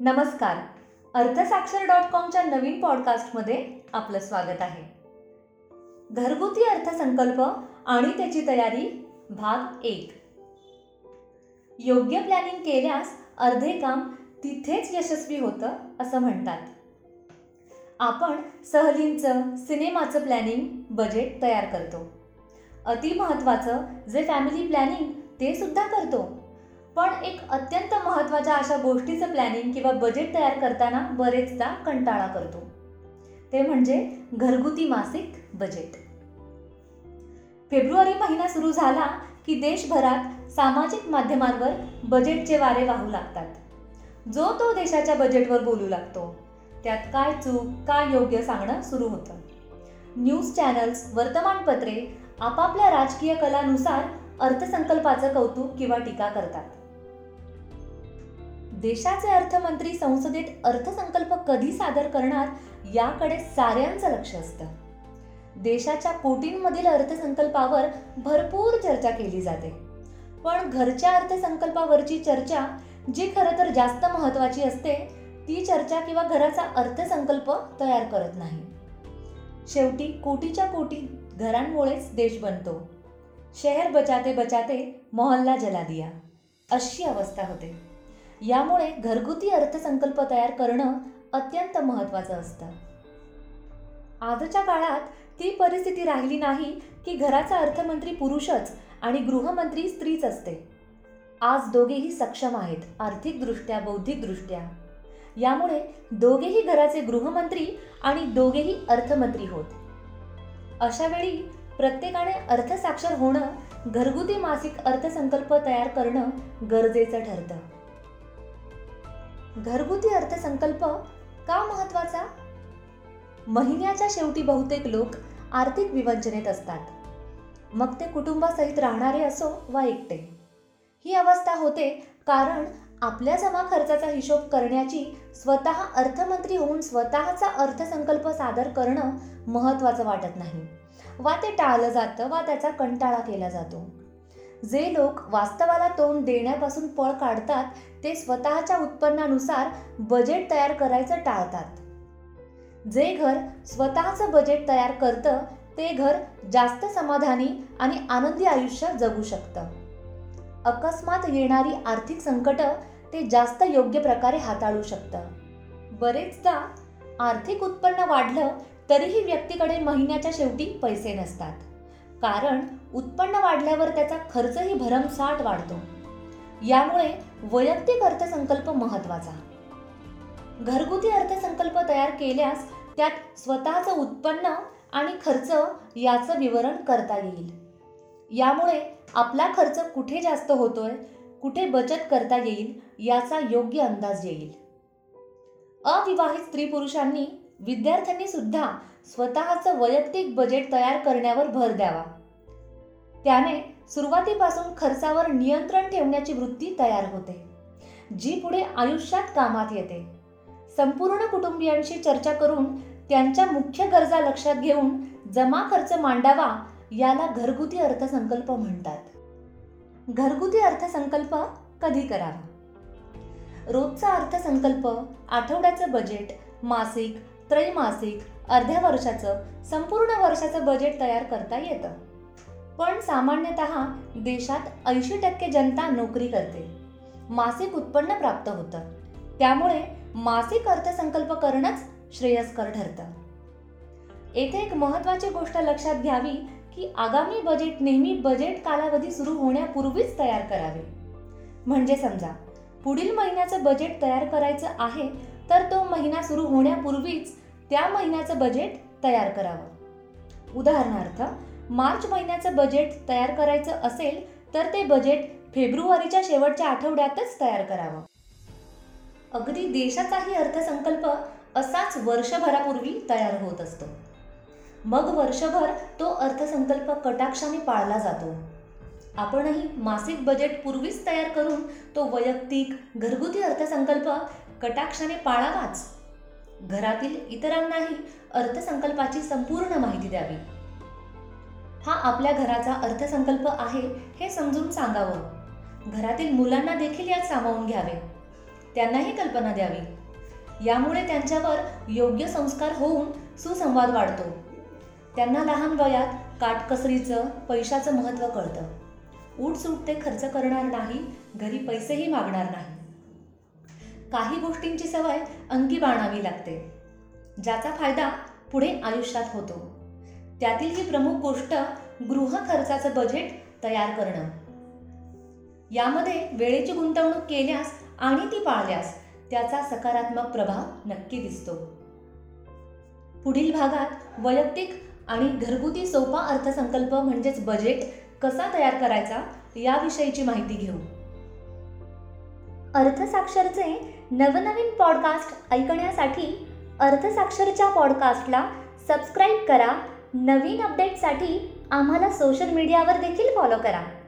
नमस्कार. अर्थसाक्षर.comच्या नवीन पॉडकास्टमध्ये आपलं स्वागत आहे. घरगुती अर्थसंकल्प आणि त्याची तयारी भाग 1. योग्य प्लॅनिंग केल्यास अर्धे काम तिथेच यशस्वी होतं असं म्हणतात. आपण सहलींचं, सिनेमाचं प्लॅनिंग, बजेट तयार करतो. अति महत्त्वाचं जे फॅमिली प्लॅनिंग ते सुद्धा करतो. पण एक अत्यंत महत्त्वाच्या अशा गोष्टीचं प्लॅनिंग किंवा बजेट तयार करताना बरेचदा कंटाळा करतो. ते म्हणजे घरगुती मासिक बजेट. फेब्रुवारी महिना सुरू झाला की देशभरात सामाजिक माध्यमांवर बजेटचे वारे वाहू लागतात. जो तो देशाच्या बजेटवर बोलू लागतो. त्यात काय चूक, काय योग्य सांगणं सुरू होतं. न्यूज चॅनल्स, वर्तमानपत्रे आपापल्या राजकीय कलानुसार अर्थसंकल्पाचं कौतुक किंवा टीका करतात. देशाचे अर्थमंत्री संसदेत अर्थसंकल्प कधी सादर करणार याकडे साऱ्यांचं लक्ष असतं. देशाच्या कोटींमधील अर्थसंकल्पावर भरपूर चर्चा केली जाते. पण घरच्या अर्थसंकल्पावरची चर्चा, जी खरं तर जास्त महत्त्वाची असते, ती चर्चा किंवा घराचा अर्थसंकल्प तयार करत नाही. शेवटी कोटीच्या कोटी घरांमुळेच देश बनतो. शहर बचाते बचाते मोहल्ला जला दिया, अशी अवस्था होते. यामुळे घरगुती अर्थसंकल्प तयार करणं अत्यंत महत्त्वाचं असतं. आजच्या काळात ती परिस्थिती राहिली नाही की घराचा अर्थमंत्री पुरुषच आणि गृहमंत्री स्त्रीच असते. आज दोघेही सक्षम आहेत, आर्थिकदृष्ट्या, बौद्धिकदृष्ट्या. यामुळे दोघेही घराचे गृहमंत्री आणि दोघेही अर्थमंत्री होत. अशा वेळी प्रत्येकाने अर्थसाक्षर होणं, घरगुती मासिक अर्थसंकल्प तयार करणं गरजेचं ठरतं. घरगुती अर्थसंकल्प का महत्त्वाचा? महिन्याच्या शेवटी बहुतेक लोक आर्थिक विवंचनेत असतात. मग ते कुटुंबासहित राहणारे असो वा एकटे. ही अवस्था होते कारण आपल्या जमा खर्चाचा हिशोब करण्याची, स्वतः अर्थमंत्री होऊन स्वतःचा अर्थसंकल्प सादर करणं महत्त्वाचं वाटत नाही, वा ते टाळलं जातं, वा त्याचा कंटाळा केला जातो. जे लोक वास्तवाला तोंड देण्यापासून पळ काढतात ते स्वतःच्या उत्पन्नानुसार बजेट तयार करायचं टाळतात. जे घर स्वतःचं बजेट तयार करतं ते घर जास्त समाधानी आणि आनंदी आयुष्य जगू शकतं. अकस्मात येणारी आर्थिक संकटं ते जास्त योग्य प्रकारे हाताळू शकतं. बरेचदा आर्थिक उत्पन्न वाढलं तरीही व्यक्तीकडे महिन्याच्या शेवटी पैसे नसतात. कारण उत्पन्न वाढल्यावर त्याचा खर्चही भरमसाठ वाढतो. यामुळे वैयक्तिक अर्थसंकल्प महत्त्वाचा. घरगुती अर्थसंकल्प तयार केल्यास त्यात स्वतःचं उत्पन्न आणि खर्च याचं विवरण करता येईल. यामुळे आपला खर्च कुठे जास्त होतोय, कुठे बचत करता येईल याचा योग्य अंदाज येईल. अविवाहित स्त्री पुरुषांनी, विद्यार्थ्यांनी सुद्धा स्वतःचं वैयक्तिक बजेट तयार करण्यावर भर द्यावा. त्याने सुरुवातीपासून खर्चावर नियंत्रण ठेवण्याची वृत्ती तयार होते, जी पुढे आयुष्यात कामात येते. संपूर्ण कुटुंबियांशी चर्चा करून त्यांच्या मुख्य गरजा लक्षात घेऊन जमा खर्च मांडावा, याला घरगुती अर्थसंकल्प म्हणतात. घरगुती अर्थसंकल्प कधी करावा? रोजचा अर्थसंकल्प, आठवड्याचं बजेट, मासिक, त्रैमासिक, अर्ध्या वर्षाचं, संपूर्ण वर्षाचं बजेट तयार करता येतं. पण सामान्यतः देशात 80% जनता नोकरी करते. मासिक उत्पन्न प्राप्त होतं. त्यामुळे मासिक अर्थसंकल्प करणंच श्रेयस्कर ठरतं. येथे एक महत्त्वाची गोष्ट लक्षात घ्यावी की आगामी बजेट नेहमी बजेट कालावधी सुरू होण्यापूर्वीच तयार करावे. म्हणजे समजा पुढील महिन्याचं बजेट तयार करायचं आहे तर तो महिना सुरू होण्यापूर्वीच त्या महिन्याचं बजेट तयार करावं. उदाहरणार्थ, मार्च महिन्याचं बजेट तयार करायचं असेल तर ते बजेट फेब्रुवारीच्या शेवटच्या आठवड्यातच तयार करावं. अगदी देशाचाही अर्थसंकल्प असाच वर्षभरापूर्वी तयार होत असतो. मग वर्षभर तो अर्थसंकल्प कटाक्षाने पाळला जातो. आपणही मासिक बजेट पूर्वीच तयार करून तो वैयक्तिक, घरगुती अर्थसंकल्प कटाक्षाने पाळावाच. घरातील इतरांनाही अर्थसंकल्पाची संपूर्ण माहिती द्यावी. हा आपल्या घराचा अर्थसंकल्प आहे हे समजून सांगावं. घरातील मुलांना देखील यात सामावून घ्यावे. त्यांनाही कल्पना द्यावी. यामुळे त्यांच्यावर योग्य संस्कार होऊन सुसंवाद वाढतो. त्यांना लहान वयात काटकसरीचं, पैशाचं महत्त्व कळतं. उठसूट ते खर्च करणार नाही, घरी पैसेही मागणार नाही. काही गोष्टींची सवय अंगी बाणावी लागते, ज्याचा फायदा पुढे आयुष्यात होतो. त्यातील ही प्रमुख गोष्ट गृह खर्चाचं बजेट तयार करणं. यामध्ये वेळेची गुंतवणूक केल्यास आणि ती पाळल्यास त्याचा सकारात्मक प्रभाव नक्की दिसतो. पुढील भागात वैयक्तिक आणि घरगुती सोपा अर्थसंकल्प म्हणजेच बजेट कसा तयार करायचा याविषयीची माहिती घेऊ. अर्थसाक्षरचे नवनवीन पॉडकास्ट ऐकण्यासाठी अर्थसाक्षरच्या पॉडकास्टला सबस्क्राईब करा. नवीन अपडेटसाठी आम्हाला सोशल मीडियावर देखील फॉलो करा.